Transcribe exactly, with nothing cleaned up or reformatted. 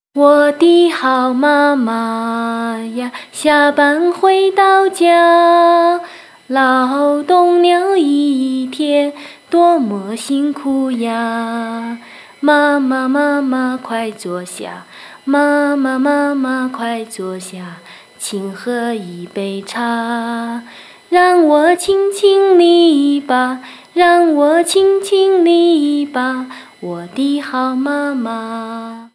我的好妈妈呀，下班回到家，劳动了一天，多么辛苦呀！妈妈妈妈快坐下，妈妈妈妈快坐下，请喝一杯茶，让我亲亲你吧，让我亲亲你吧，我的好妈妈。